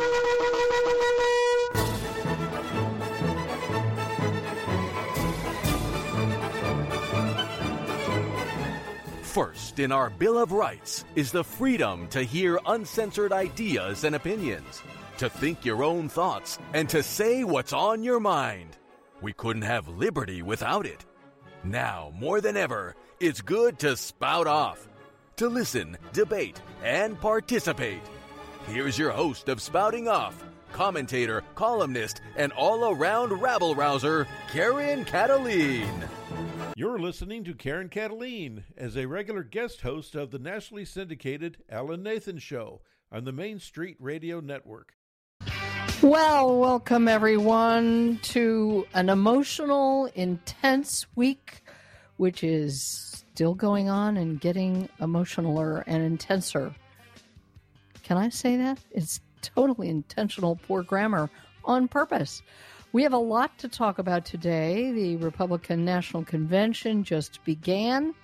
First in our Bill of Rights is the freedom to hear uncensored ideas and opinions, to think your own thoughts, and to say what's on your mind. We couldn't have liberty without it. Now, more than ever, it's good to spout off, to listen, debate, and participate. Here's your host of Spouting Off, commentator, columnist, and all-around rabble-rouser, Karen Kataline. You're listening to Karen Kataline as a regular guest host of the nationally syndicated Alan Nathan Show on the Main Street Radio Network. Well, welcome everyone to an emotional, intense week, which is still going on and getting emotionaler and intenser. Can I say that? It's totally intentional, poor grammar, on purpose. We have a lot to talk about today. The Republican National Convention just began.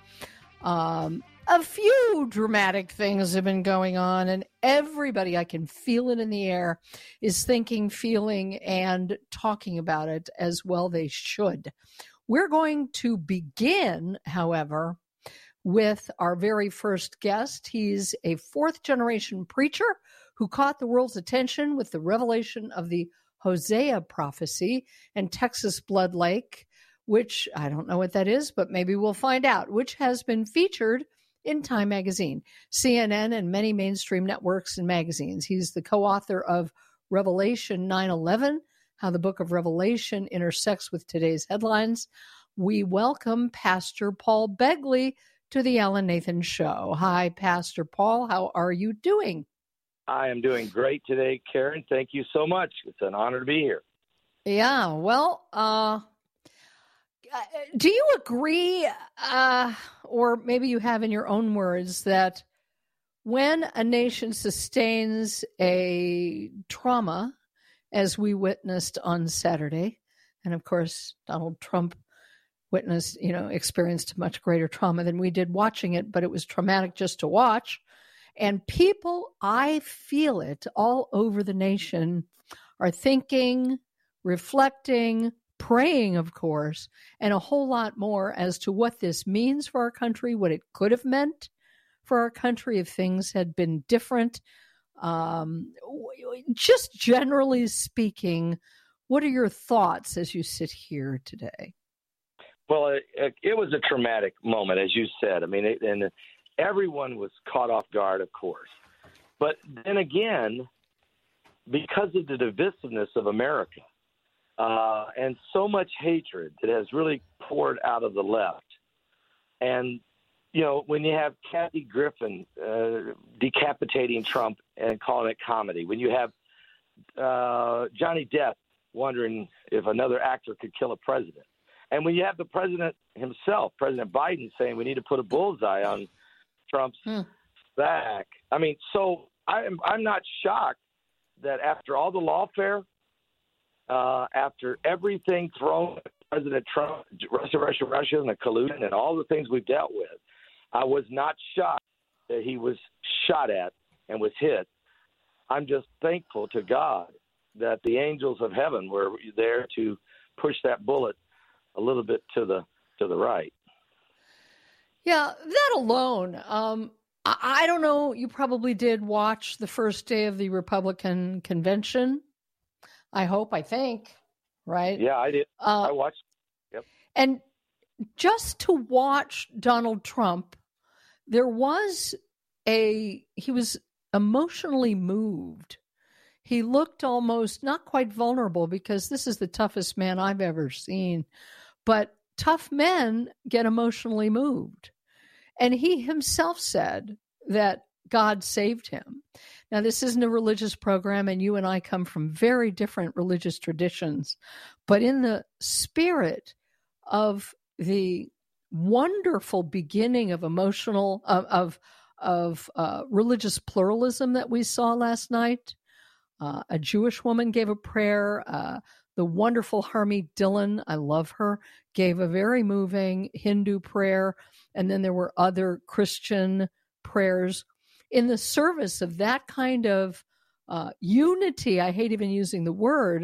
A few dramatic things have been going on, and everybody, I can feel it in the air, is thinking, feeling, and talking about it as well they should. We're going to begin, however, with our very first guest. He's a fourth-generation preacher who caught the world's attention with the revelation of the Hosea prophecy and Texas Blood Lake, which I don't know what that is, but maybe we'll find out, which has been featured in Time Magazine, CNN, and many mainstream networks and magazines. He's the co-author of Revelation 9/11, How the Book of Revelation Intersects with Today's Headlines. We welcome Pastor Paul Begley to the Alan Nathan Show. Hi, Pastor Paul. How are you doing? I am doing great today, Karen. Thank you so much. It's an honor to be here. Yeah, well, do you agree, or maybe you have in your own words, that when a nation sustains a trauma, as we witnessed on Saturday, and of course, Donald Trump experienced much greater trauma than we did watching it, but it was traumatic just to watch. And people, I feel it all over the nation, are thinking, reflecting, praying, of course, and a whole lot more as to what this means for our country, what it could have meant for our country if things had been different. Just generally speaking, what are your thoughts as you sit here today? Well, it was a traumatic moment, as you said. I mean, and everyone was caught off guard, of course. But then again, because of the divisiveness of America and so much hatred that has really poured out of the left, and, when you have Kathy Griffin decapitating Trump and calling it comedy, when you have Johnny Depp wondering if another actor could kill a president, and when you have the president himself, President Biden, saying we need to put a bullseye on Trump's back. I mean, so I'm not shocked that after all the lawfare, after everything thrown at President Trump, Russia, and the collusion and all the things we've dealt with, I was not shocked that he was shot at and was hit. I'm just thankful to God that the angels of heaven were there to push that bullet a little bit to the right. Yeah, that alone. I don't know. You probably did watch the first day of the Republican convention. I think, right? Yeah, I did. I watched. Yep. And just to watch Donald Trump, he was emotionally moved. He looked almost not quite vulnerable, because this is the toughest man I've ever seen, but tough men get emotionally moved. And he himself said that God saved him. Now, this isn't a religious program, and you and I come from very different religious traditions, but in the spirit of the wonderful beginning of religious pluralism that we saw last night, a Jewish woman gave a prayer. The wonderful Harmeet Dillon, I love her, gave a very moving Hindu prayer. And then there were other Christian prayers. In the service of that kind of unity. I hate even using the word.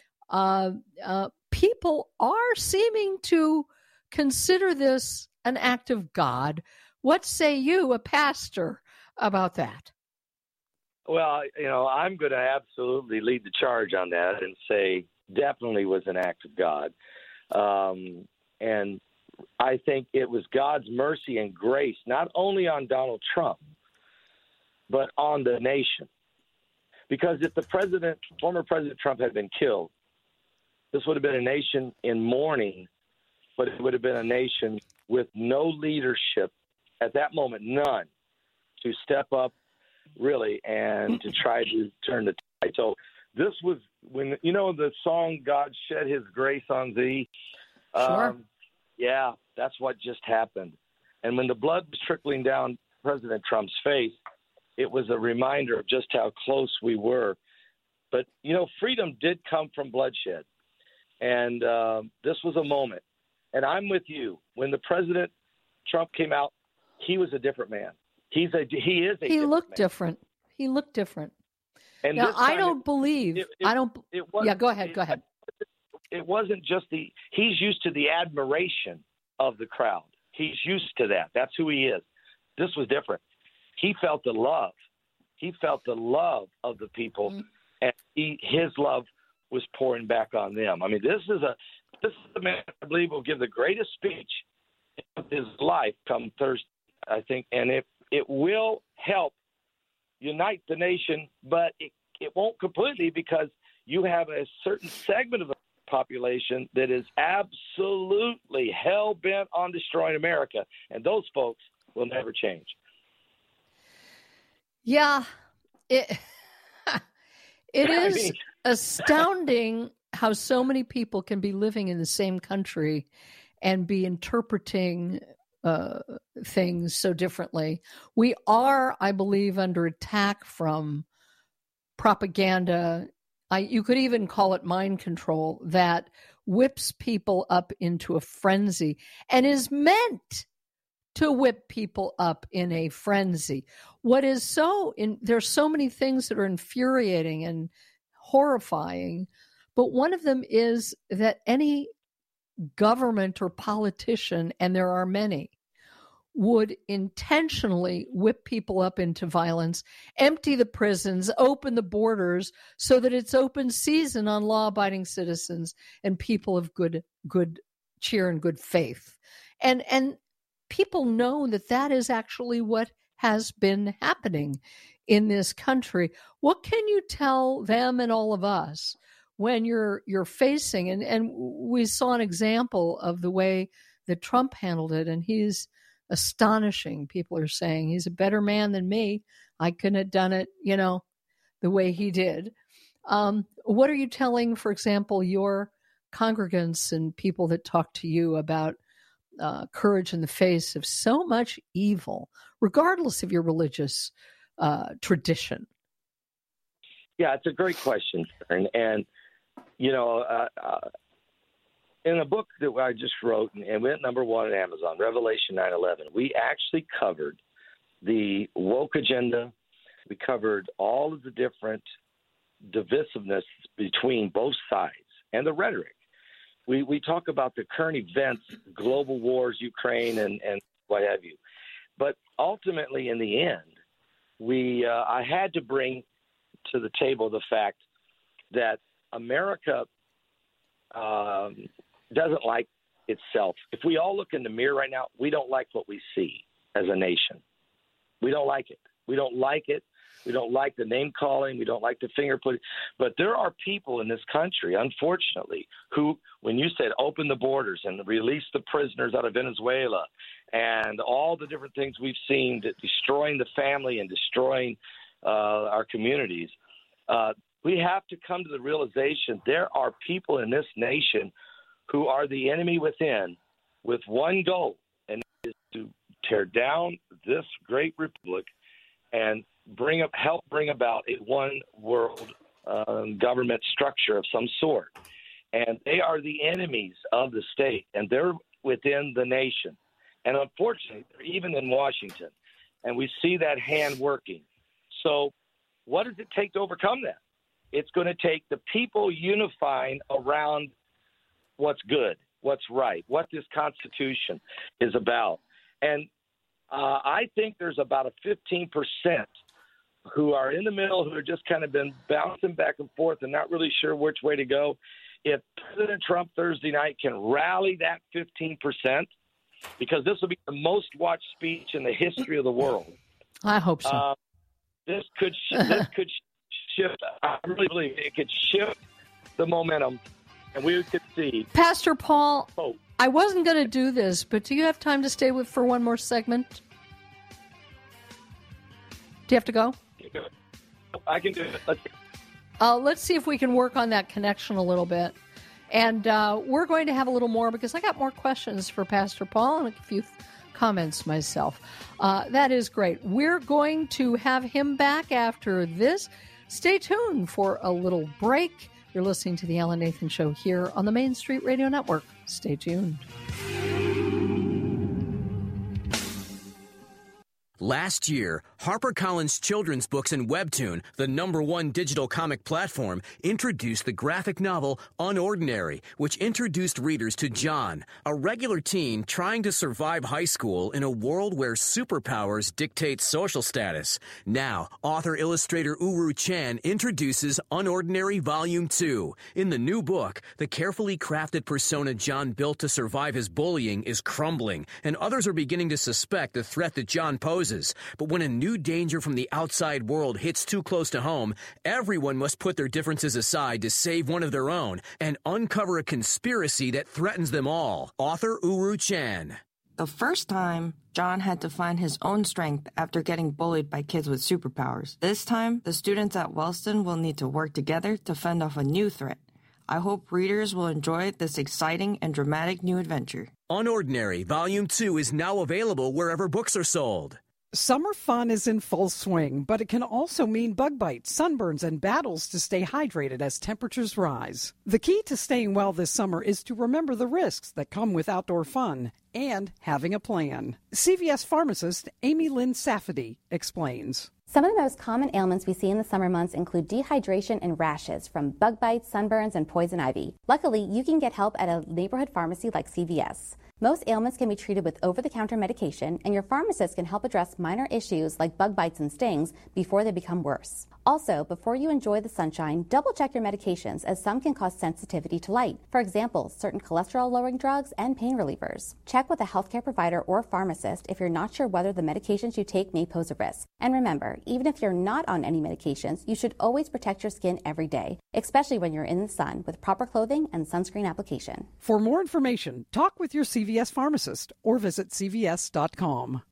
People are seeming to consider this an act of God. What say you, a pastor, about that? Well, I'm going to absolutely lead the charge on that and say definitely was an act of God. And I think it was God's mercy and grace, not only on Donald Trump, but on the nation. Because if former President Trump had been killed, this would have been a nation in mourning, but it would have been a nation with no leadership at that moment, none, to step up really and to try to turn the tide. So this was when, the song, God Shed His Grace on Thee. Sure. Yeah, that's what just happened. And when the blood was trickling down President Trump's face, it was a reminder of just how close we were. But, freedom did come from bloodshed. And this was a moment. And I'm with you. When the President Trump came out, he was a different man. He looked different. He looked different. And now, I don't believe. Yeah, go ahead. It wasn't just he's used to the admiration of the crowd. He's used to that. That's who he is. This was different. He felt the love. He felt the love of the people, and his love was pouring back on them. I mean, this is the man I believe will give the greatest speech of his life come Thursday, I think, and it will help unite the nation, but it won't completely, because you have a certain segment of the population that is absolutely hell-bent on destroying America, and those folks will never change. Yeah, it is astounding how so many people can be living in the same country and be interpreting things so differently. We are, I believe, under attack from propaganda. You could even call it mind control that whips people up into a frenzy and is meant to whip people up in a frenzy. There's so many things that are infuriating and horrifying, but one of them is that any government or politician, and there are many, would intentionally whip people up into violence, empty the prisons, open the borders so that it's open season on law-abiding citizens and people of good cheer and good faith. And people know that is actually what has been happening in this country. What can you tell them and all of us when you're facing, and we saw an example of the way that Trump handled it, and he's astonishing. People are saying he's a better man than me. I couldn't have done it, the way he did. What are you telling, for example, your congregants and people that talk to you about courage in the face of so much evil, regardless of your religious tradition? Yeah, it's a great question, and in a book that I just wrote and went number one on Amazon, Revelation 9/11, we actually covered the woke agenda. We covered all of the different divisiveness between both sides and the rhetoric. We talk about the current events, global wars, Ukraine, and what have you. But ultimately, in the end, I had to bring to the table the fact that America doesn't like itself. If we all look in the mirror right now, we don't like what we see as a nation. We don't like it. We don't like it. We don't like the name calling. We don't like the finger putting. But there are people in this country, unfortunately, who, when you said open the borders and release the prisoners out of Venezuela and all the different things we've seen, destroying the family and destroying our communities, we have to come to the realization there are people in this nation who are the enemy within with one goal, and that is to tear down this great republic and help bring about a one world government structure of some sort. And they are the enemies of the state, and they're within the nation. And unfortunately, they're even in Washington. And we see that hand working. So what does it take to overcome that? It's going to take the people unifying around what's good, what's right, what this Constitution is about. And I think there's about a 15% who are in the middle, who have just kind of been bouncing back and forth and not really sure which way to go. If President Trump Thursday night can rally that 15%, because this will be the most watched speech in the history of the world. I hope so. This could shift. I really believe it could shift the momentum, and we could see. Pastor Paul, I wasn't going to do this, but do you have time to stay with for one more segment? Do you have to go? I can do it. Let's see if we can work on that connection a little bit. And we're going to have a little more, because I got more questions for Pastor Paul and a few comments myself. That is great. We're going to have him back after this. Stay tuned for a little break. You're listening to The Alan Nathan Show here on the Main Street Radio Network. Stay tuned. Last year, HarperCollins Children's Books and Webtoon, the #1 digital comic platform, introduced the graphic novel Unordinary, which introduced readers to John, a regular teen trying to survive high school in a world where superpowers dictate social status. Now, author-illustrator Uru Chan introduces Unordinary Volume 2. In the new book, the carefully crafted persona John built to survive his bullying is crumbling, and others are beginning to suspect the threat that John poses. But when a new danger from the outside world hits too close to home, everyone must put their differences aside to save one of their own and uncover a conspiracy that threatens them all. Author Uru Chan. The first time, John had to find his own strength after getting bullied by kids with superpowers. This time, the students at Wellston will need to work together to fend off a new threat. I hope readers will enjoy this exciting and dramatic new adventure. Unordinary Volume 2 is now available wherever books are sold. Summer fun is in full swing, but it can also mean bug bites, sunburns, and battles to stay hydrated as temperatures rise. The key to staying well this summer is to remember the risks that come with outdoor fun and having a plan. CVS pharmacist Amy Lynn Safety explains. Some of the most common ailments we see in the summer months include dehydration and rashes from bug bites, sunburns, and poison ivy. Luckily, you can get help at a neighborhood pharmacy like CVS. Most ailments can be treated with over-the-counter medication, and your pharmacist can help address minor issues like bug bites and stings before they become worse. Also, before you enjoy the sunshine, double-check your medications, as some can cause sensitivity to light. For example, certain cholesterol-lowering drugs and pain relievers. Check with a healthcare provider or pharmacist if you're not sure whether the medications you take may pose a risk. And remember, even if you're not on any medications, you should always protect your skin every day, especially when you're in the sun, with proper clothing and sunscreen application. For more information, talk with your CVS pharmacist or visit cvs.com.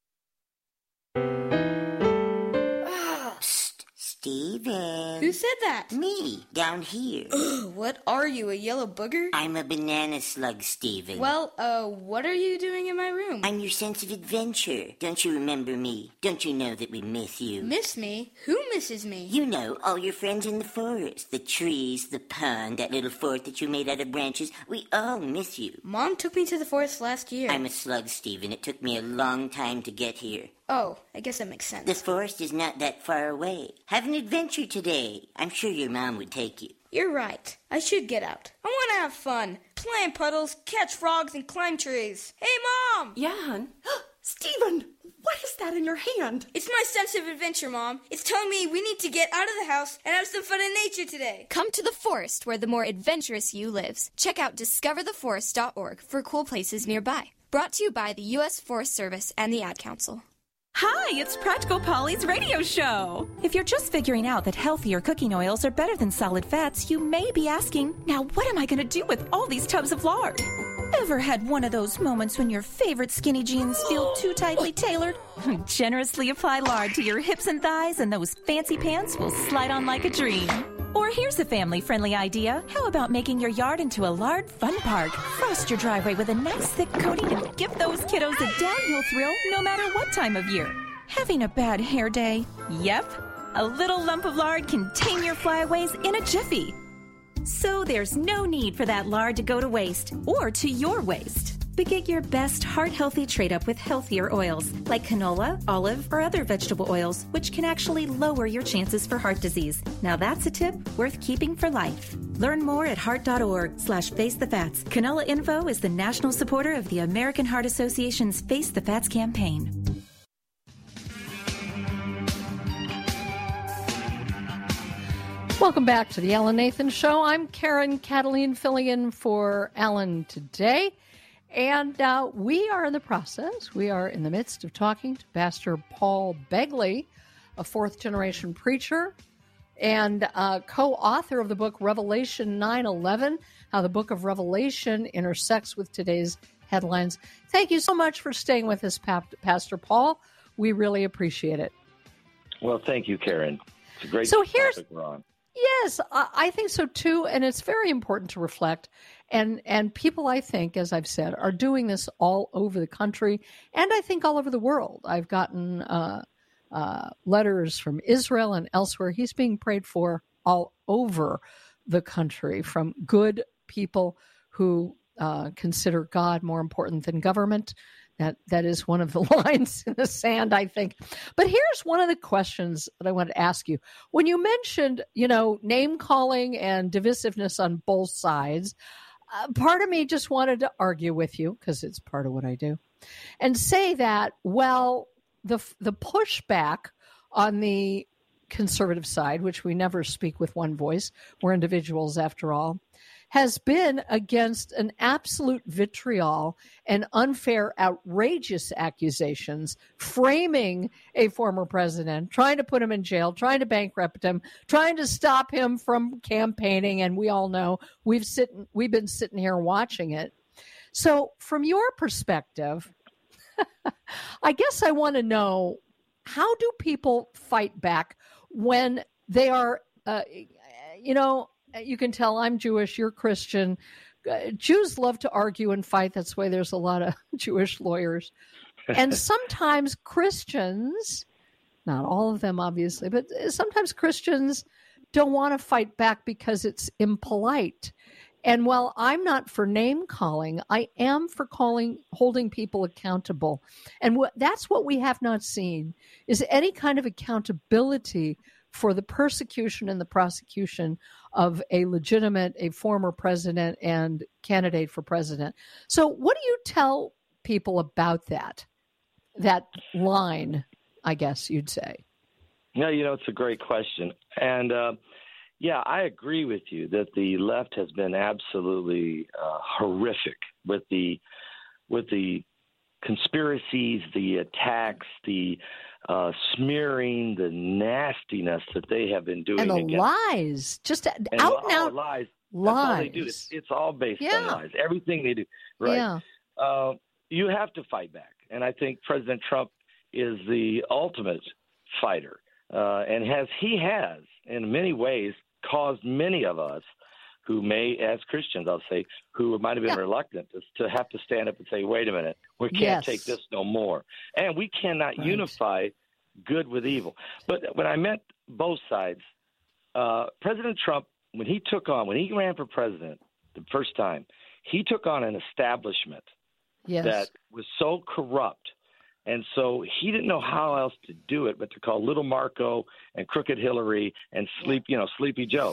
Steven. Who said that? Me, down here. What are you, a yellow booger? I'm a banana slug, Steven. Well, what are you doing in my room? I'm your sense of adventure. Don't you remember me? Don't you know that we miss you? Miss me? Who misses me? You know, all your friends in the forest. The trees, the pond, that little fort that you made out of branches. We all miss you. Mom took me to the forest last year. I'm a slug, Steven. It took me a long time to get here. Oh, I guess that makes sense. The forest is not that far away. Have an adventure today. I'm sure your mom would take you. You're right. I should get out. I want to have fun. Play in puddles, catch frogs, and climb trees. Hey, Mom! Yeah, hon? Steven, what is that in your hand? It's my sense of adventure, Mom. It's telling me we need to get out of the house and have some fun in nature today. Come to the forest where the more adventurous you lives. Check out discovertheforest.org for cool places nearby. Brought to you by the U.S. Forest Service and the Ad Council. Hi, it's Practical Polly's radio show. If you're just figuring out that healthier cooking oils are better than solid fats, you may be asking, now what am I going to do with all these tubs of lard? Ever had one of those moments when your favorite skinny jeans feel too tightly tailored? Generously apply lard to your hips and thighs and those fancy pants will slide on like a dream. Or here's a family-friendly idea. How about making your yard into a lard fun park? Frost your driveway with a nice thick coating and give those kiddos a downhill thrill no matter what time of year. Having a bad hair day? Yep. A little lump of lard can tame your flyaways in a jiffy. So there's no need for that lard to go to waste or to your waste. but get your best heart-healthy trade-up with healthier oils like canola, olive, or other vegetable oils, which can actually lower your chances for heart disease. Now that's a tip worth keeping for life. Learn more at heart.org/facethefats. Canola Info is the national supporter of the American Heart Association's Face the Fats campaign. Welcome back to the Alan Nathan Show. I'm Karen Cataline, filling in for Alan today. And we are in the process. We are in the midst of talking to Pastor Paul Begley, a fourth-generation preacher and co-author of the book Revelation 9/11, How the Book of Revelation Intersects with Today's Headlines. Thank you so much for staying with us, Pastor Paul. We really appreciate it. Well, thank you, Karen. It's a great topic we're on. Yes, I think so too, and it's very important to reflect. And people, I think, as I've said, are doing this all over the country, and I think all over the world. I've gotten letters from Israel and elsewhere. He's being prayed for all over the country from good people who consider God more important than government. That is one of the lines in the sand, I think. But here's one of the questions that I want to ask you. When you mentioned, name calling and divisiveness on both sides, part of me just wanted to argue with you, because it's part of what I do, and say that, well, the pushback on the conservative side, which we never speak with one voice, we're individuals after all, has been against an absolute vitriol and unfair, outrageous accusations, framing a former president, trying to put him in jail, trying to bankrupt him, trying to stop him from campaigning. And we all know we've been sitting here watching it. So from your perspective, I guess I want to know, how do people fight back when they are, you can tell I'm Jewish, you're Christian. Jews love to argue and fight. That's why there's a lot of Jewish lawyers. And sometimes Christians, not all of them obviously, but sometimes Christians don't want to fight back because it's impolite. And while I'm not for name calling, I am for holding people accountable. And that's what we have not seen, is any kind of accountability for the persecution and the prosecution of a former president and candidate for president. So what do you tell people about that line, I guess you'd say? No, it's a great question. And, I agree with you that the left has been absolutely horrific with the conspiracies, the attacks, the smearing, the nastiness that they have been doing. And the lies, just out and out lies. Lies. That's all they do. It's all based on lies. Everything they do. Right. Yeah. You have to fight back. And I think President Trump is the ultimate fighter. And he has, in many ways, caused many of us who may, as Christians, I'll say, who might have been reluctant to have to stand up and say, wait a minute, we can't take this no more. And we cannot unify good with evil. But when I met both sides, President Trump, when he ran for president the first time, he took on an establishment that was so corrupt. And so he didn't know how else to do it but to call Little Marco and Crooked Hillary and Sleepy Joe.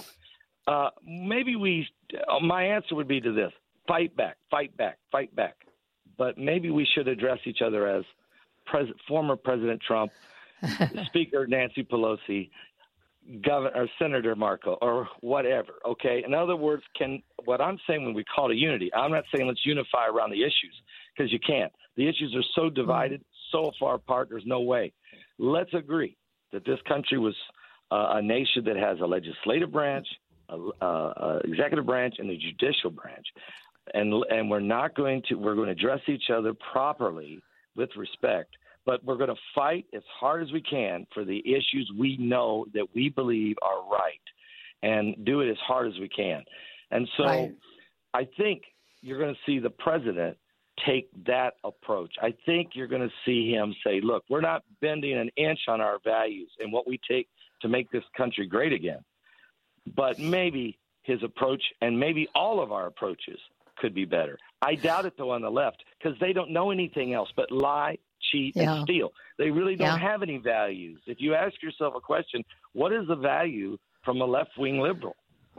My answer would be to this: fight back. But maybe we should address each other as former President Trump, Speaker Nancy Pelosi, Senator Marco, or whatever. Okay. In other words, what I'm saying when we call to unity, I'm not saying let's unify around the issues, because you can't. The issues are so divided, so far apart. There's no way. Let's agree that this country was a nation that has a legislative branch, executive branch, and the judicial branch, and we're going to address each other properly with respect, but we're going to fight as hard as we can for the issues we know that we believe are right, and do it as hard as we can. And so I think you're going to see the president take that approach. I think you're going to see him say, look, we're not bending an inch on our values and what we take to make this country great again. But maybe his approach, and maybe all of our approaches, could be better. I doubt it, though, on the left, because they don't know anything else but lie, cheat, and steal. They really don't have any values. If you ask yourself a question, what is the value from a left-wing liberal?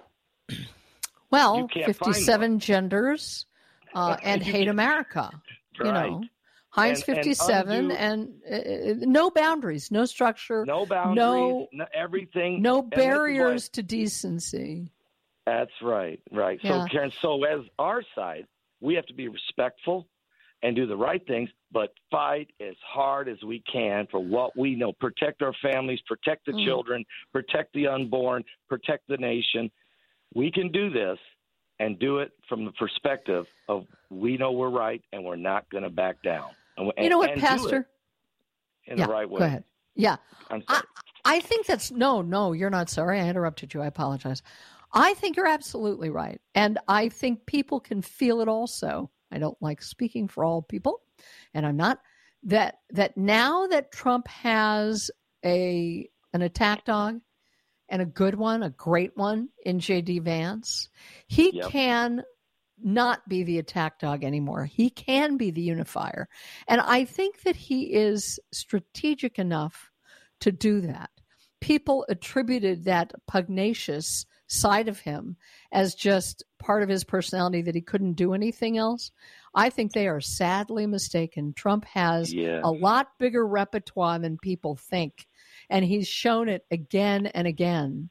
Well, 57 genders and hate America. Right. You know, Heinz 57 and no boundaries, no structure, no boundaries, no everything, no barriers to decency. That's right, right. Yeah. So, Karen, so as our side, we have to be respectful and do the right things, but fight as hard as we can for what we know. Protect our families, protect the children, protect the unborn, protect the nation. We can do this and do it from the perspective of we know we're right and we're not going to back down. And, you know what, Pastor? In the right way. Go ahead. Yeah. I'm sorry. I think that's no, you're not sorry. I interrupted you. I apologize. I think you're absolutely right. And I think people can feel it also. I don't like speaking for all people, and I'm not. That now that Trump has an attack dog, and a good one, a great one in J.D. Vance, he can not be the attack dog anymore. He can be the unifier. And I think that he is strategic enough to do that. People attributed that pugnacious side of him as just part of his personality, that he couldn't do anything else. I think they are sadly mistaken. Trump has a lot bigger repertoire than people think, and he's shown it again and again.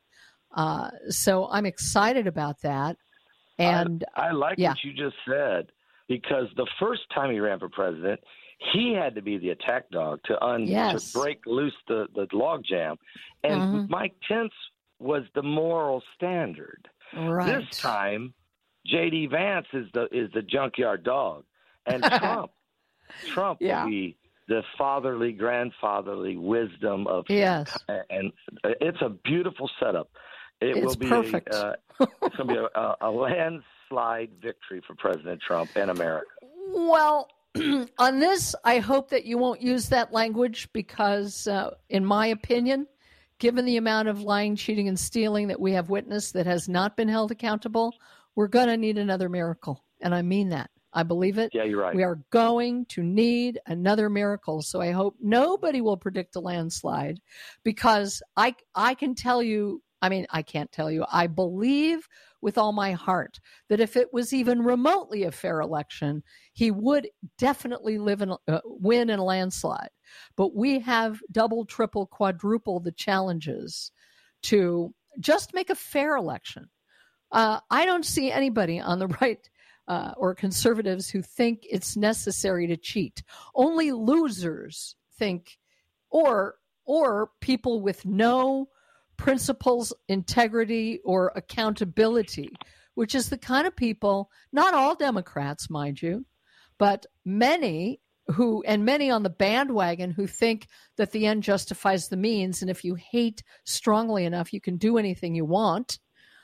So I'm excited about that. And I like what you just said, because the first time he ran for president, he had to be the attack dog to break loose the logjam. And Mike Pence was the moral standard. Right. This time, J.D. Vance is the junkyard dog, and Trump will be the fatherly, grandfatherly wisdom of and it's a beautiful setup. It's perfect. It's going to be a landslide victory for President Trump and America. Well, on this, I hope that you won't use that language because, in my opinion, given the amount of lying, cheating, and stealing that we have witnessed that has not been held accountable, we're going to need another miracle. And I mean that. I believe it. Yeah, you're right. We are going to need another miracle. So I hope nobody will predict a landslide, because I can tell you, I can't tell you, I believe with all my heart that if it was even remotely a fair election, he would definitely win in a landslide. But we have double, triple, quadruple the challenges to just make a fair election. I don't see anybody on the right or conservatives who think it's necessary to cheat. Only losers think, or people with no principles, integrity, or accountability, which is the kind of people, not all Democrats, mind you, but many on the bandwagon who think that the end justifies the means, and if you hate strongly enough, you can do anything you want.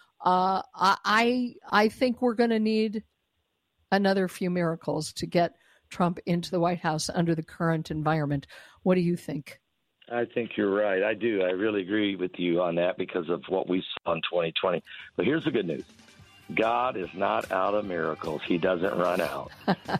I think we're going to need another few miracles to get Trump into the White House under the current environment. What do you think? I think you're right. I do. I really agree with you on that because of what we saw in 2020. But here's the good news. God is not out of miracles. He doesn't run out.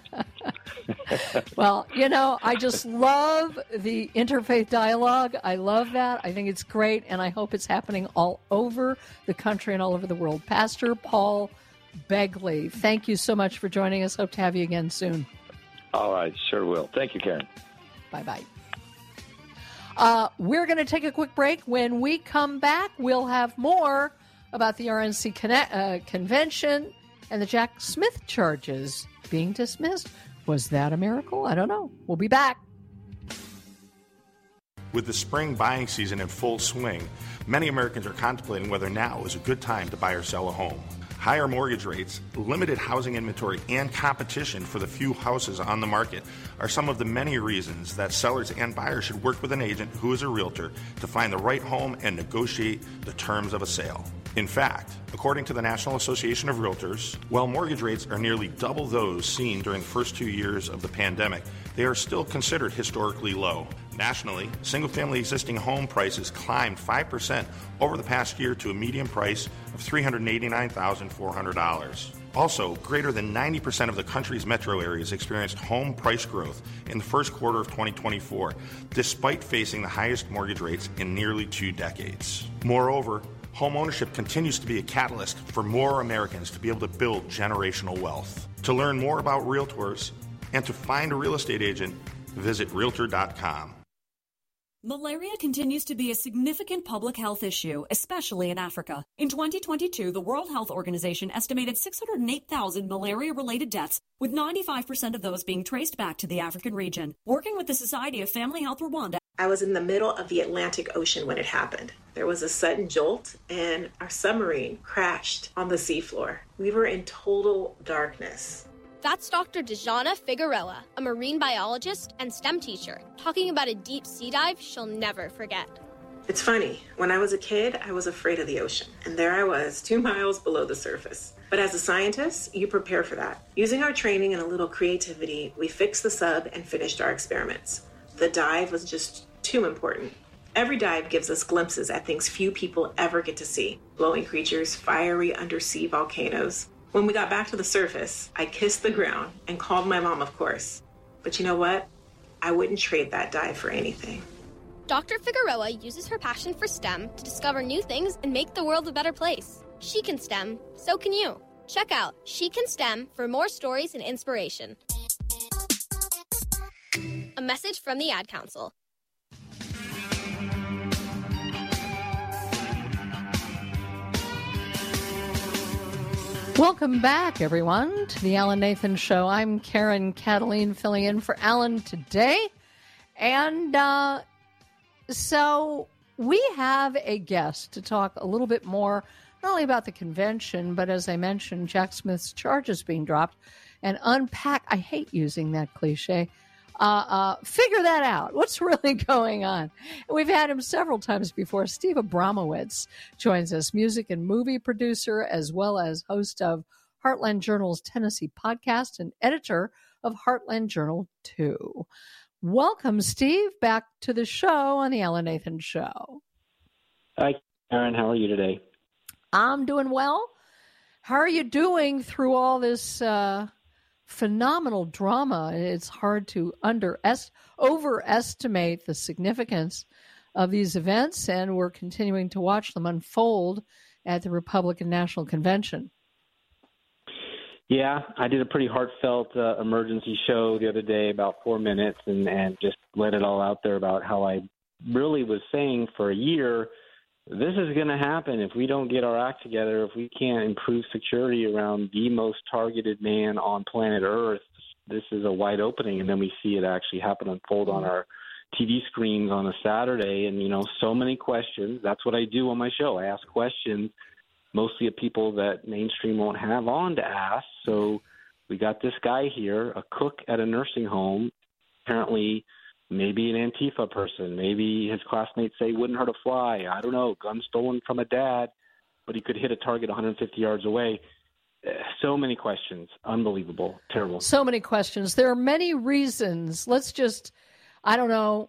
Well, I just love the interfaith dialogue. I love that. I think it's great, and I hope it's happening all over the country and all over the world. Pastor Paul Begley, thank you so much for joining us. Hope to have you again soon. All right, sure will. Thank you, Karen. Bye-bye. We're going to take a quick break. When we come back, we'll have more about the RNC convention and the Jack Smith charges being dismissed. Was that a miracle? I don't know. We'll be back. With the spring buying season in full swing, many Americans are contemplating whether now is a good time to buy or sell a home. Higher mortgage rates, limited housing inventory, and competition for the few houses on the market are some of the many reasons that sellers and buyers should work with an agent who is a realtor to find the right home and negotiate the terms of a sale. In fact, according to the National Association of Realtors, while mortgage rates are nearly double those seen during the first 2 years of the pandemic, they are still considered historically low. Nationally, single-family existing home prices climbed 5% over the past year to a median price of $389,400. Also, greater than 90% of the country's metro areas experienced home price growth in the first quarter of 2024, despite facing the highest mortgage rates in nearly 2 decades. Moreover, home ownership continues to be a catalyst for more Americans to be able to build generational wealth. To learn more about realtors and to find a real estate agent, visit Realtor.com. Malaria continues to be a significant public health issue, especially in Africa. In 2022, the World Health Organization estimated 608,000 malaria-related deaths, with 95% of those being traced back to the African region. Working with the Society of Family Health Rwanda, I was in the middle of the Atlantic Ocean when it happened. There was a sudden jolt, and our submarine crashed on the seafloor. We were in total darkness. That's Dr. Dejana Figueroa, a marine biologist and STEM teacher, talking about a deep sea dive she'll never forget. It's funny, when I was a kid, I was afraid of the ocean, and there I was, 2 miles below the surface. But as a scientist, you prepare for that. Using our training and a little creativity, we fixed the sub and finished our experiments. The dive was just too important. Every dive gives us glimpses at things few people ever get to see. Glowing creatures, fiery undersea volcanoes. When we got back to the surface, I kissed the ground and called my mom, of course. But you know what? I wouldn't trade that dive for anything. Dr. Figueroa uses her passion for STEM to discover new things and make the world a better place. She can STEM, so can you. Check out She Can STEM for more stories and inspiration. A message from the Ad Council. Welcome back, everyone, to the Alan Nathan Show. I'm Karen Cataline, filling in for Alan today. And so we have a guest to talk a little bit more, not only about the convention, but as I mentioned, Jack Smith's charges being dropped, and unpack, I hate using that cliche, figure that out. What's really going on? And we've had him several times before. Steve Abramowitz joins us, music and movie producer, as well as host of Heartland Journal's Tennessee podcast and editor of Heartland Journal 2. Welcome, Steve, back to the show on the Alan Nathan Show. Hi, Karen. How are you today? I'm doing well. How are you doing through all this phenomenal drama? It's hard to overestimate the significance of these events, and we're continuing to watch them unfold at the Republican National Convention. Yeah, I did a pretty heartfelt emergency show the other day, about 4 minutes, and just let it all out there about how I really was saying for a year, this is going to happen if we don't get our act together, if we can't improve security around the most targeted man on planet Earth. This is a wide opening, and then we see it actually happen, unfold on our TV screens on a Saturday, and, so many questions. That's what I do on my show. I ask questions, mostly of people that mainstream won't have on to ask. So we got this guy here, a cook at a nursing home, apparently maybe an Antifa person. Maybe his classmates say wouldn't hurt a fly. I don't know. Gun stolen from a dad, but he could hit a target 150 yards away. So many questions. Unbelievable. Terrible. So many questions. There are many reasons. Let's just, I don't know.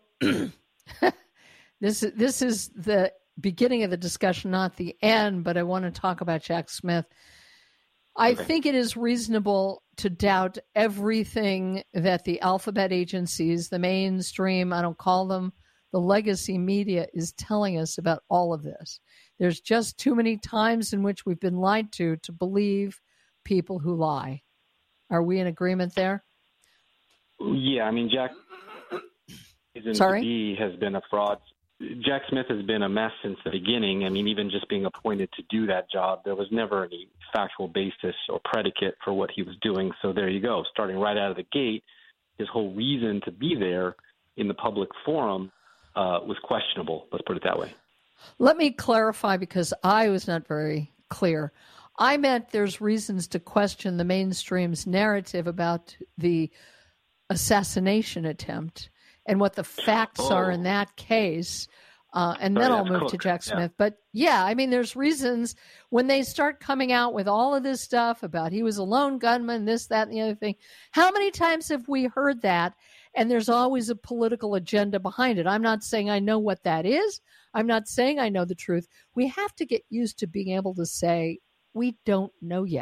This is the beginning of the discussion, not the end, but I want to talk about Jack Smith. I think it is reasonable to doubt everything that the alphabet agencies, the mainstream, I don't call them, the legacy media is telling us about all of this. There's just too many times in which we've been lied to believe people who lie. Are we in agreement there? Yeah, I mean, Jack has been a fraud. Jack Smith has been a mess since the beginning. I mean, even just being appointed to do that job, there was never any factual basis or predicate for what he was doing. So there you go. Starting right out of the gate, his whole reason to be there in the public forum was questionable. Let's put it that way. Let me clarify, because I was not very clear. I meant there's reasons to question the mainstream's narrative about the assassination attempt and what the facts are in that case. And then I'll move to Jack Smith. Yeah. But yeah, I mean, there's reasons when they start coming out with all of this stuff about he was a lone gunman, this, that, and the other thing. How many times have we heard that? And there's always a political agenda behind it. I'm not saying I know what that is. I'm not saying I know the truth. We have to get used to being able to say, we don't know yet.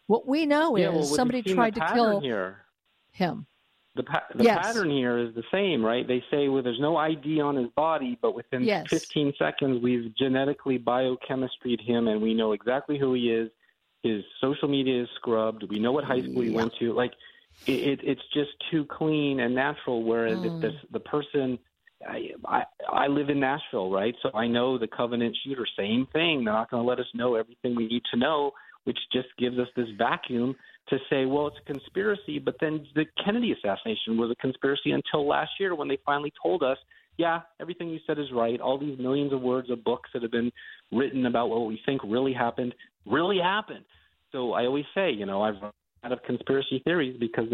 What we know is somebody tried to kill him. The pattern here is the same, right? They say, well, there's no ID on his body, but within 15 seconds, we've genetically biochemistryed him, and we know exactly who he is. His social media is scrubbed. We know what high school he went to. Like, it's just too clean and natural, whereas if the person... I live in Nashville, right? So I know the Covenant shooter, same thing. They're not going to let us know everything we need to know, which just gives us this vacuum to say, well, it's a conspiracy. But then the Kennedy assassination was a conspiracy until last year when they finally told us, yeah, everything you said is right. All these millions of words of books that have been written about what we think really happened. So I always say, I've run out of conspiracy theories because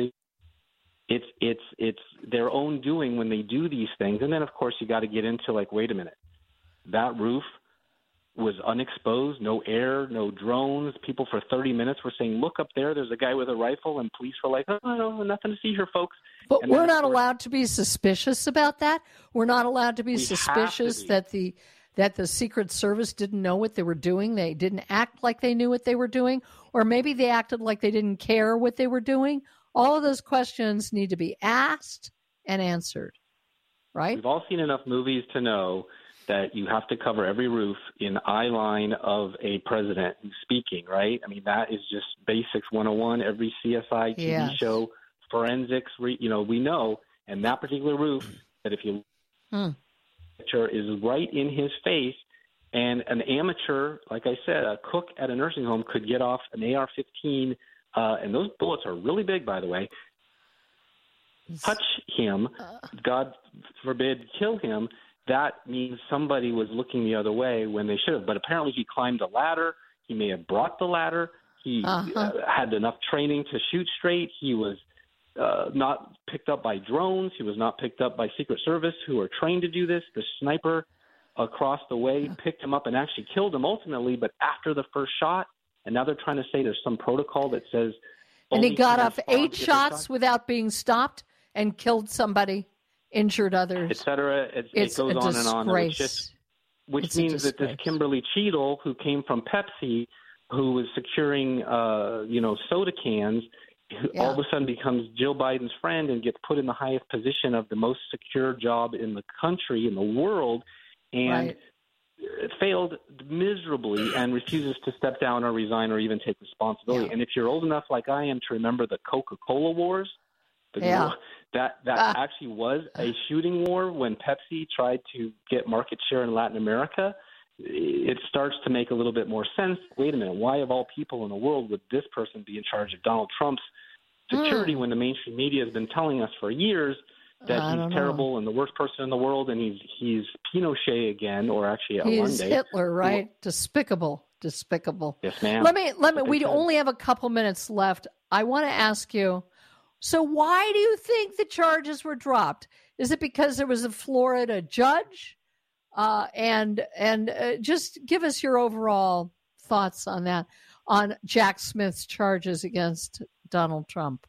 it's their own doing when they do these things. And then, of course, you got to get into, like, wait a minute. That roof was unexposed, no air, no drones. People for 30 minutes were saying, look up there, there's a guy with a rifle, and police were like, oh, no, nothing to see here, folks. But we're not allowed to be suspicious about that? We're not allowed to be suspicious that the Secret Service didn't know what they were doing? They didn't act like they knew what they were doing? Or maybe they acted like they didn't care what they were doing? All of those questions need to be asked and answered, right? We've all seen enough movies to know that you have to cover every roof in eye line of a president who's speaking, right? I mean, that is just basics 101. Every CSI TV show, forensics, we know. And that particular roof, that if you picture is right in his face, and an amateur, like I said, a cook at a nursing home could get off an AR-15, and those bullets are really big, by the way, touch him, God forbid, kill him. That means somebody was looking the other way when they should have. But apparently he climbed a ladder. He may have brought the ladder. He had enough training to shoot straight. He was not picked up by drones. He was not picked up by Secret Service, who are trained to do this. The sniper across the way picked him up and actually killed him ultimately, but after the first shot. And now they're trying to say there's some protocol that says... And he got off 8 shots without being stopped and killed somebody. Injured others, etc. It goes on and on, which means that this Kimberly Cheadle, who came from Pepsi, who was securing, soda cans, all of a sudden becomes Jill Biden's friend and gets put in the highest position of the most secure job in the country, in the world, and failed miserably and refuses to step down or resign or even take responsibility. Yeah. And if you're old enough, like I am, to remember the Coca-Cola wars, that actually was a shooting war when Pepsi tried to get market share in Latin America. It starts to make a little bit more sense. Wait a minute, why of all people in the world would this person be in charge of Donald Trump's security when the mainstream media has been telling us for years that he's terrible and the worst person in the world, and he's Pinochet again, or actually he's Allende. Hitler, right? Despicable. Yes, ma'am. Let me. We only have a couple minutes left. I want to ask you. So why do you think the charges were dropped? Is it because there was a Florida judge? And just give us your overall thoughts on that, on Jack Smith's charges against Donald Trump.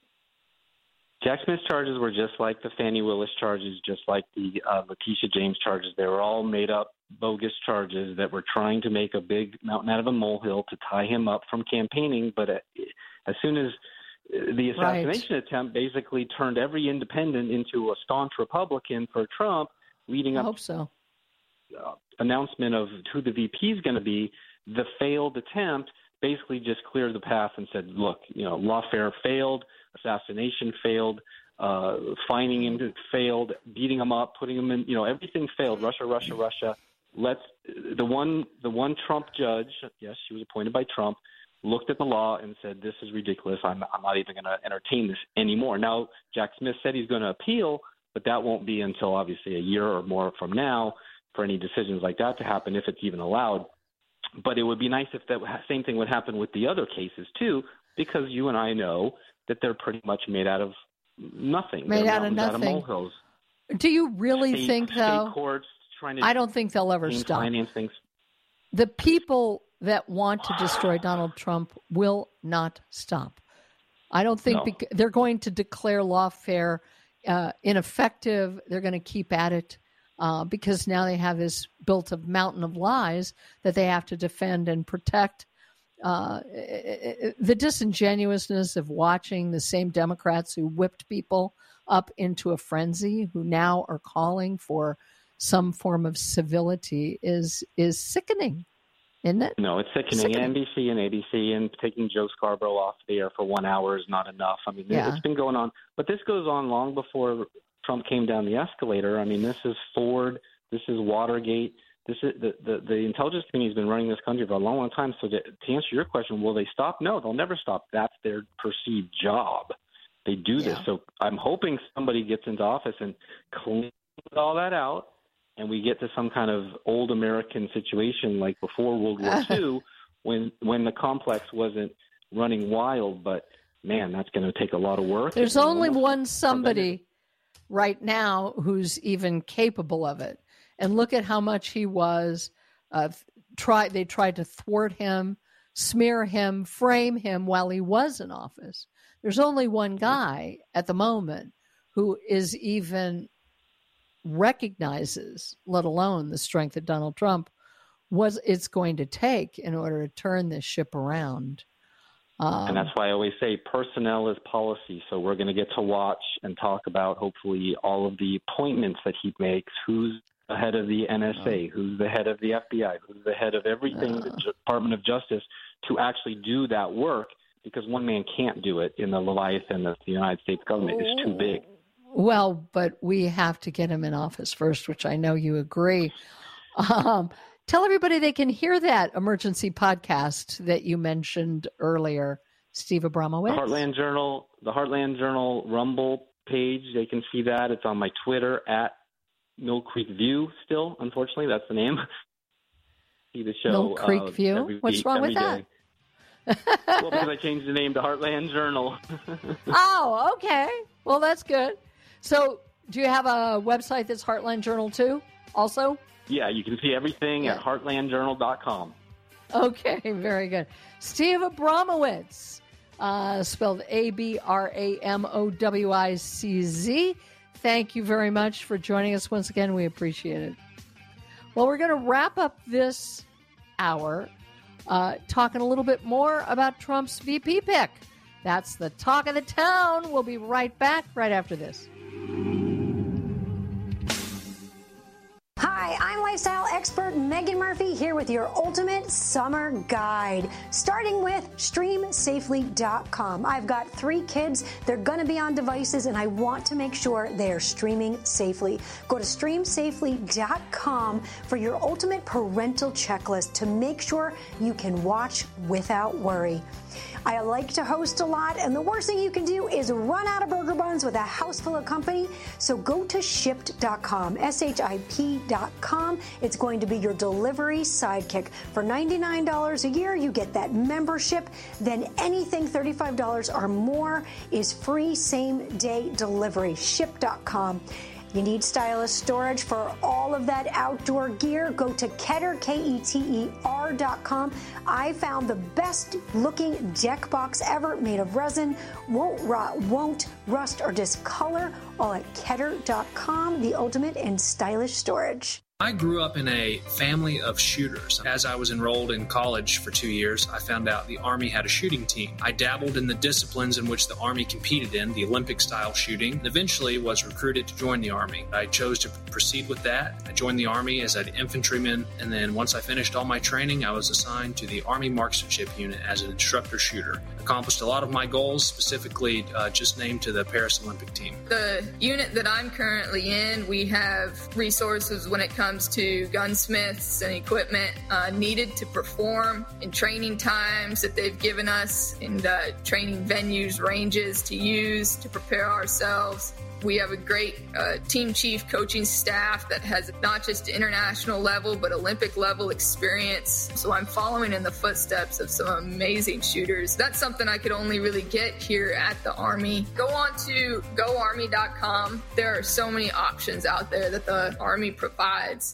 Jack Smith's charges were just like the Fani Willis charges, just like the Letitia James charges. They were all made up, bogus charges that were trying to make a big mountain out of a molehill to tie him up from campaigning. But as soon as the assassination attempt basically turned every independent into a staunch Republican for Trump, leading up to announcement of who the VP is going to be, the failed attempt basically just cleared the path and said, look, lawfare failed, assassination failed, fining him failed, beating him up, putting him in, everything failed. Russia. The one Trump judge, yes, she was appointed by Trump, looked at the law and said, this is ridiculous. I'm not even going to entertain this anymore. Now, Jack Smith said he's going to appeal, but that won't be until obviously a year or more from now for any decisions like that to happen, if it's even allowed. But it would be nice if that same thing would happen with the other cases too, because you and I know that they're pretty much made out of nothing. Made out of nothing. Out of molehills. Do you really think, though? State courts trying to I don't think they'll ever stop. Finance things. The people that want to destroy Donald Trump will not stop. I don't think they're going to declare lawfare ineffective. They're going to keep at it because now they have this built-up mountain of lies that they have to defend and protect. the disingenuousness of watching the same Democrats who whipped people up into a frenzy, who now are calling for some form of civility, is sickening, isn't it? No, it's sickening. NBC and ABC and taking Joe Scarborough off the air for 1 hour is not enough. I mean, It's been going on, but this goes on long before Trump came down the escalator. I mean, this is Ford, this is Watergate. This is the intelligence community has been running this country for a long, long time. So to answer your question, will they stop? No, they'll never stop. That's their perceived job. They do this. So I'm hoping somebody gets into office and cleans all that out, and we get to some kind of old American situation like before World War II when the complex wasn't running wild. But, man, that's going to take a lot of work. There's only one somebody right now who's even capable of it. And look at how much he was. They tried to thwart him, smear him, frame him while he was in office. There's only one guy at the moment who is even recognizes, let alone the strength that Donald Trump it's going to take in order to turn this ship around. And that's why I always say personnel is policy. So we're going to get to watch and talk about, hopefully, all of the appointments that he makes, who's the head of the NSA, who's the head of the FBI, who's the head of everything, the Department of Justice, to actually do that work, because one man can't do it in the Leviathan of the United States government. It's too big. Well, but we have to get him in office first, which I know you agree. Tell everybody they can hear that emergency podcast that you mentioned earlier, Steve Abramowitz. The Heartland Journal Rumble page, they can see that. It's on my Twitter at Mill Creek View still, unfortunately. That's the name. See the show. Mill Creek View? What's wrong with that? Well, because I changed the name to Heartland Journal. Oh, okay. Well, that's good. So do you have a website that's Heartland Journal too also? Yeah, you can see everything at heartlandjournal.com. Okay, very good. Steve Abramowitz, spelled Abramowicz. Thank you very much for joining us once again. We appreciate it. Well, we're going to wrap up this hour talking a little bit more about Trump's VP pick. That's the talk of the town. We'll be right back right after this. Hi, I'm lifestyle expert Megan Murphy here with your ultimate summer guide, starting with StreamSafely.com. I've got 3 kids. They're going to be on devices, and I want to make sure they are streaming safely. Go to StreamSafely.com for your ultimate parental checklist to make sure you can watch without worry. I like to host a lot, and the worst thing you can do is run out of burger buns with a house full of company. So go to Shipt.com, SHIP.com. It's going to be your delivery sidekick. For $99 a year, you get that membership. Then anything $35 or more is free same-day delivery. Shipt.com. You need stylish storage for all of that outdoor gear? Go to Keter, KETER.com. I found the best looking deck box ever, made of resin, won't rot, won't rust or discolor, all at Keter.com, the ultimate in stylish storage. I grew up in a family of shooters. As I was enrolled in college for 2 years, I found out the Army had a shooting team. I dabbled in the disciplines in which the Army competed in, the Olympic-style shooting, and eventually was recruited to join the Army. I chose to proceed with that. I joined the Army as an infantryman, and then once I finished all my training, I was assigned to the Army Marksmanship Unit as an instructor shooter. Accomplished a lot of my goals, specifically just named to the Paris Olympic team. The unit that I'm currently in, we have resources when it comes to gunsmiths and equipment needed to perform in training times that they've given us, in training venues, ranges to use to prepare ourselves. We have a great team chief coaching staff that has not just international level, but Olympic level experience. So I'm following in the footsteps of some amazing shooters. That's something I could only really get here at the Army. Go on to GoArmy.com. There are so many options out there that the Army provides.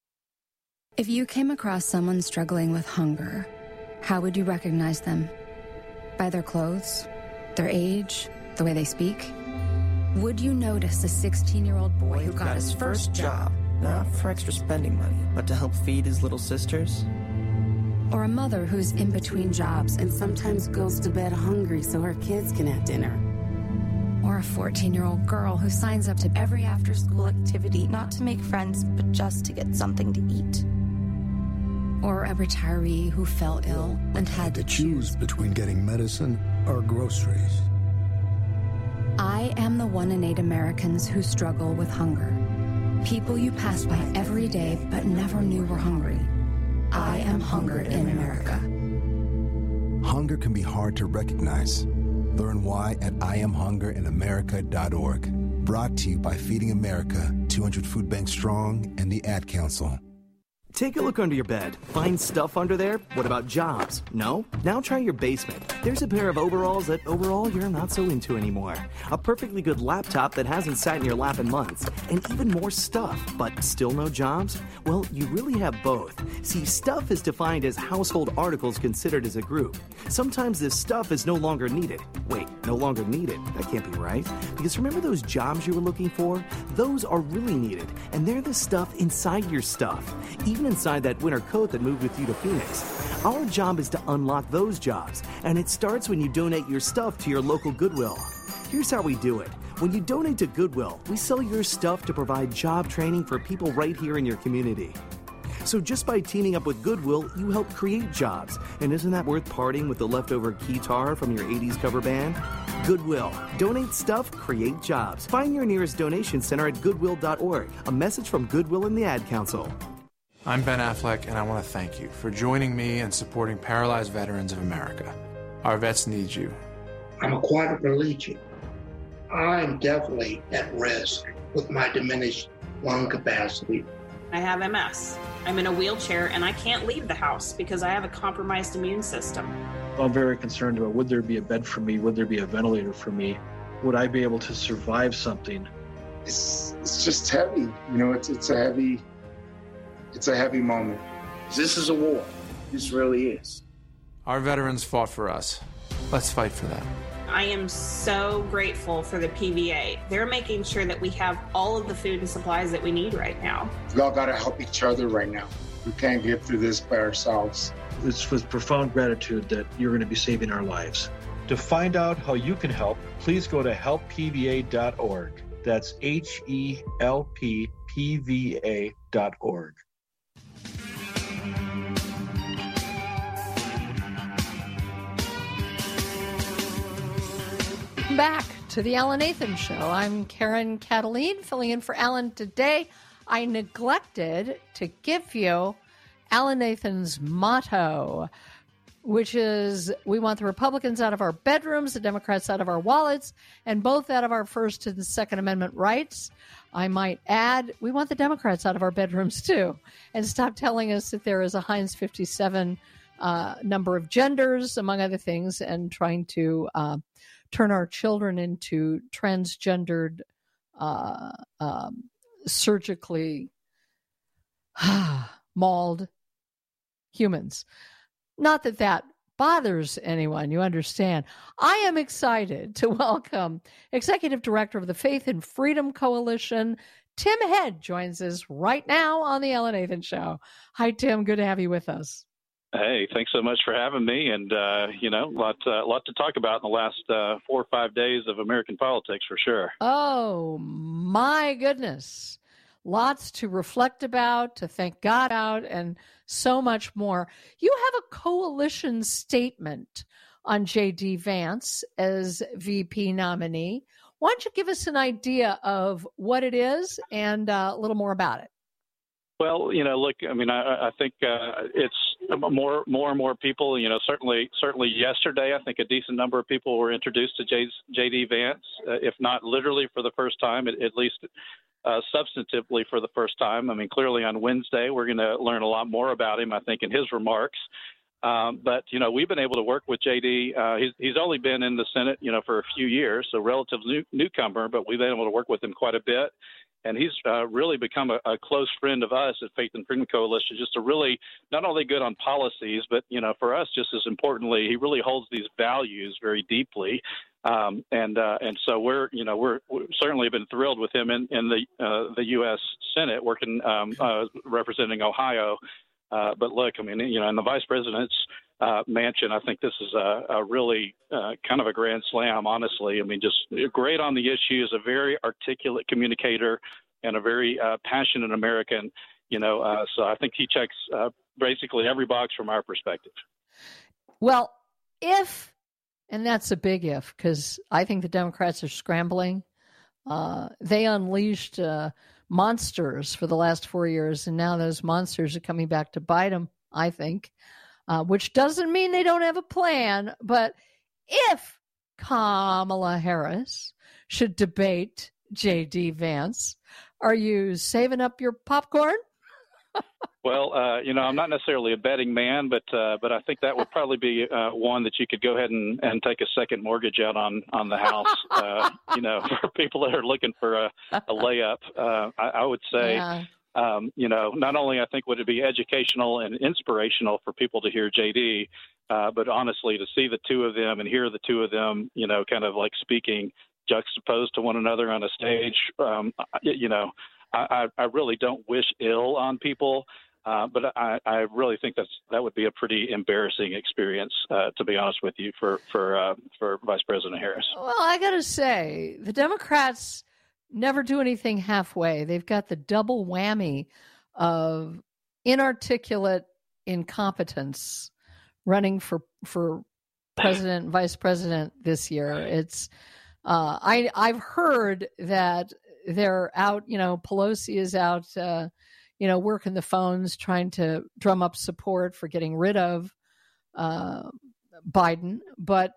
If you came across someone struggling with hunger, how would you recognize them? By their clothes, their age, the way they speak? Would you notice a 16-year-old boy who got his first job, not for extra spending money, but to help feed his little sisters? Or a mother who's in between jobs and sometimes goes to bed hungry so her kids can have dinner. Or a 14-year-old girl who signs up to every after-school activity, not to make friends, but just to get something to eat. Or a retiree who fell ill and had to choose between getting medicine or groceries. I am the 1 in 8 Americans who struggle with hunger. People you pass by every day but never knew were hungry. I am hunger in America. Hunger can be hard to recognize. Learn why at IamHungerInAmerica.org. Brought to you by Feeding America, 200 Food Banks Strong, and the Ad Council. Take a look under your bed. Find stuff under there? What about jobs? No? Now try your basement. There's a pair of overalls that overall you're not so into anymore. A perfectly good laptop that hasn't sat in your lap in months. And even more stuff, but still no jobs? Well, you really have both. See, stuff is defined as household articles considered as a group. Sometimes this stuff is no longer needed. Wait, no longer needed? That can't be right. Because remember those jobs you were looking for? Those are really needed. And they're the stuff inside your stuff. Even inside that winter coat that moved with you to Phoenix. Our job is to unlock those jobs, and it starts when you donate your stuff to your local Goodwill. Here's how we do it. When you donate to Goodwill, we sell your stuff to provide job training for people right here in your community. So just by teaming up with Goodwill, you help create jobs. And isn't that worth parting with the leftover guitar from your 80s cover band? Goodwill. Donate stuff, create jobs. Find your nearest donation center at goodwill.org. A message from Goodwill and the Ad Council. I'm Ben Affleck, and I want to thank you for joining me and supporting Paralyzed Veterans of America. Our vets need you. I'm a quadriplegic. I'm definitely at risk with my diminished lung capacity. I have MS. I'm in a wheelchair, and I can't leave the house because I have a compromised immune system. I'm very concerned about, would there be a bed for me? Would there be a ventilator for me? Would I be able to survive something? It's just heavy. You know, it's a heavy moment. This is a war. This really is. Our veterans fought for us. Let's fight for them. I am so grateful for the PVA. They're making sure that we have all of the food and supplies that we need right now. We all got to help each other right now. We can't get through this by ourselves. It's with profound gratitude that you're going to be saving our lives. To find out how you can help, please go to helppva.org. That's HELPPVA.org. Back to the Alan Nathan Show. I'm Karen Cataline, filling in for Alan today. I neglected to give you Alan Nathan's motto, which is, we want the Republicans out of our bedrooms, the Democrats out of our wallets, and both out of our First and Second Amendment rights. I might add, we want the Democrats out of our bedrooms too, and stop telling us that there is a Heinz 57 number of genders, among other things, and trying to turn our children into transgendered, surgically mauled humans. Not that that bothers anyone, you understand. I am excited to welcome Executive Director of the Faith and Freedom Coalition, Tim Head, joins us right now on the Alan Nathan Show. Hi, Tim. Good to have you with us. Hey, thanks so much for having me. And, a lot to talk about in the last 4 or 5 days of American politics, for sure. Oh, my goodness. Lots to reflect about, to thank God out, and so much more. You have a coalition statement on J.D. Vance as VP nominee. Why don't you give us an idea of what it is and a little more about it? Well, look, I think it's more and more people, certainly yesterday, I think a decent number of people were introduced to J.D. Vance, if not literally for the first time, at least substantively for the first time. Clearly on Wednesday, we're going to learn a lot more about him, I think, in his remarks. But we've been able to work with J.D. He's only been in the Senate, for a few years, so relative newcomer, but we've been able to work with him quite a bit. And he's really become a close friend of us at Faith and Freedom Coalition, just a really not only good on policies, but, for us, just as importantly, he really holds these values very deeply. And so we're certainly been thrilled with him in the U.S. Senate working, representing Ohio. But look, I mean, in the vice president's mansion, I think this is a really kind of a grand slam, honestly. I mean, just great on the issues, a very articulate communicator, and a very passionate American, so I think he checks basically every box from our perspective. Well, and that's a big if, because I think the Democrats are scrambling. They unleashed monsters for the last 4 years, and now those monsters are coming back to bite them, I think, which doesn't mean they don't have a plan. But if Kamala Harris should debate J.D. Vance, are you saving up your popcorn? Well, I'm not necessarily a betting man, but I think that would probably be one that you could go ahead and take a second mortgage out on the house, for people that are looking for a layup. I would say, Yeah. Not only I think would it be educational and inspirational for people to hear JD, but honestly to see the two of them and hear the two of them, kind of like speaking juxtaposed to one another on a stage, I really don't wish ill on people, but I really think that would be a pretty embarrassing experience, to be honest with you, for Vice President Harris. Well, I got to say, the Democrats never do anything halfway. They've got the double whammy of inarticulate incompetence running for president and vice president this year. It's I've heard that they're out, Pelosi is out, working the phones, trying to drum up support for getting rid of Biden. But,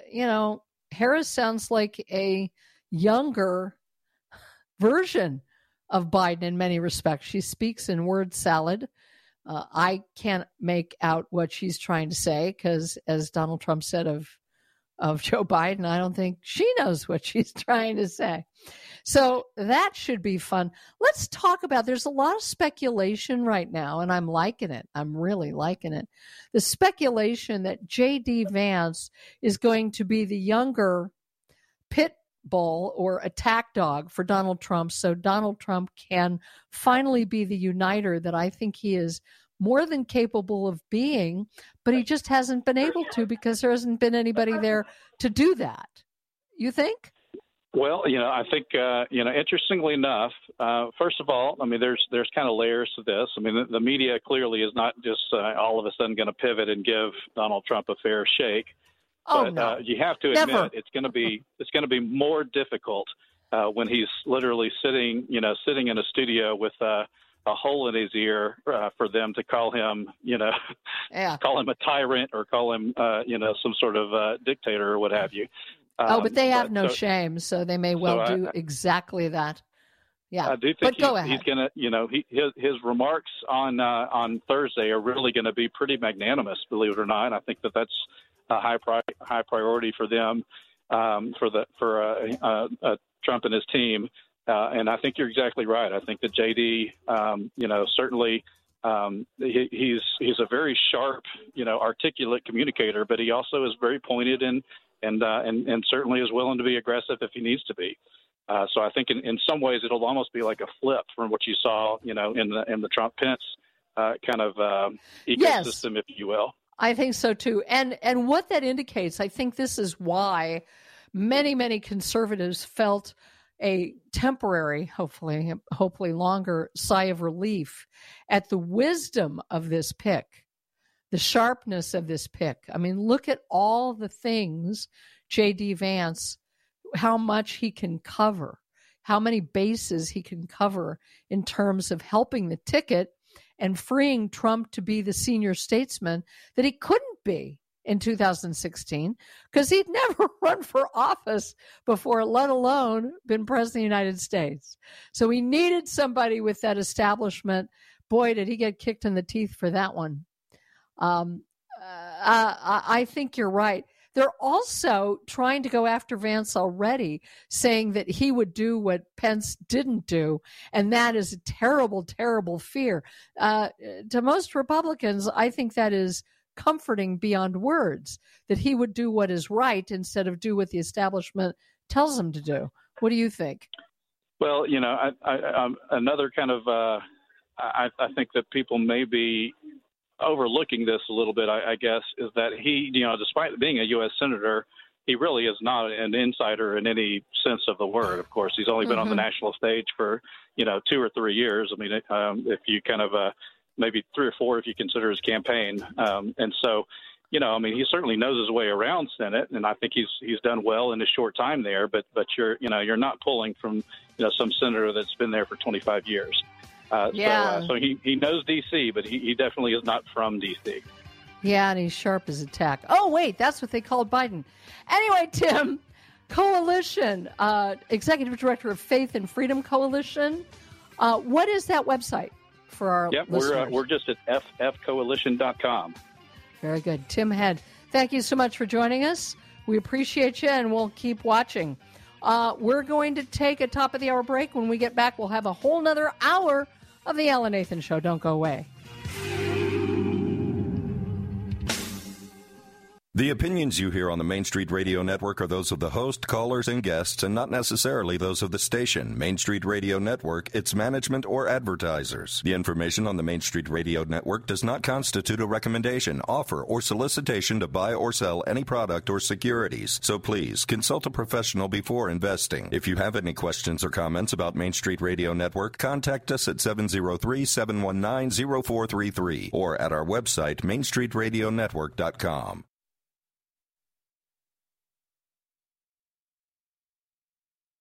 Harris sounds like a younger version of Biden in many respects. She speaks in word salad. I can't make out what she's trying to say because, as Donald Trump said of Joe Biden, I don't think she knows what she's trying to say. So that should be fun. Let's talk about, there's a lot of speculation right now, and I'm liking it. I'm really liking it. The speculation that J.D. Vance is going to be the younger pit bull or attack dog for Donald Trump, so Donald Trump can finally be the uniter that I think he is more than capable of being, but he just hasn't been able to because there hasn't been anybody there to do that. You think? Well, I think, interestingly enough, first of all, I mean, there's kind of layers to this. I mean, the media clearly is not just all of a sudden going to pivot and give Donald Trump a fair shake. Oh, but no. You have to admit Never. it's going to be more difficult when he's literally sitting in a studio with a hole in his ear for them to call him, call him a tyrant or call him, some sort of dictator or what have you. But they have no shame, so they may well do exactly that. Yeah, I do think but go ahead. He's going to, his remarks on Thursday are really going to be pretty magnanimous, believe it or not. I think that's a high priority for them, for Trump and his team. And I think you're exactly right. I think that JD, certainly he's a very sharp, articulate communicator, but he also is very pointed and certainly is willing to be aggressive if he needs to be. So I think in some ways it'll almost be like a flip from what you saw, in the Trump-Pence kind of ecosystem, yes, if you will. I think so too. And what that indicates, I think this is why many, many conservatives felt a temporary, hopefully longer sigh of relief at the wisdom of this pick, the sharpness of this pick. I mean, look at all the things J.D. Vance, how much he can cover, how many bases he can cover in terms of helping the ticket and freeing Trump to be the senior statesman that he couldn't be in 2016 because he'd never run for office before, let alone been president of the United States. So he needed somebody with that establishment. Boy, did he get kicked in the teeth for that one. I think you're right. They're also trying to go after Vance already, saying that he would do what Pence didn't do, and that is a terrible, terrible fear. To most Republicans, I think that is comforting beyond words, that he would do what is right instead of do what the establishment tells him to do. What do you think? Well, another kind of, I think that people may be overlooking this a little bit, I guess, is that he, despite being a U.S. senator, he really is not an insider in any sense of the word. Of course, he's only been on the national stage for, 2 or 3 years. I mean, if you kind of maybe 3 or 4 if you consider his campaign. And so, he certainly knows his way around Senate, and I think he's done well in his short time there. But you're not pulling from some senator that's been there for 25 years. So he knows D.C., but he definitely is not from D.C. Yeah, and he's sharp as a tack. Oh, wait, that's what they called Biden. Anyway, Tim, Coalition, Executive Director of Faith and Freedom Coalition. What is that website for our listeners? We're just at ffcoalition.com. Very good. Tim Head, thank you so much for joining us. We appreciate you, and we'll keep watching. We're going to take a top-of-the-hour break. When we get back, we'll have a whole nother hour of the Alan Nathan Show. Don't go away. The opinions you hear on the Main Street Radio Network are those of the host, callers, and guests, and not necessarily those of the station, Main Street Radio Network, its management, or advertisers. The information on the Main Street Radio Network does not constitute a recommendation, offer, or solicitation to buy or sell any product or securities. So please, consult a professional before investing. If you have any questions or comments about Main Street Radio Network, contact us at 703-719-0433 or at our website, mainstreetradionetwork.com.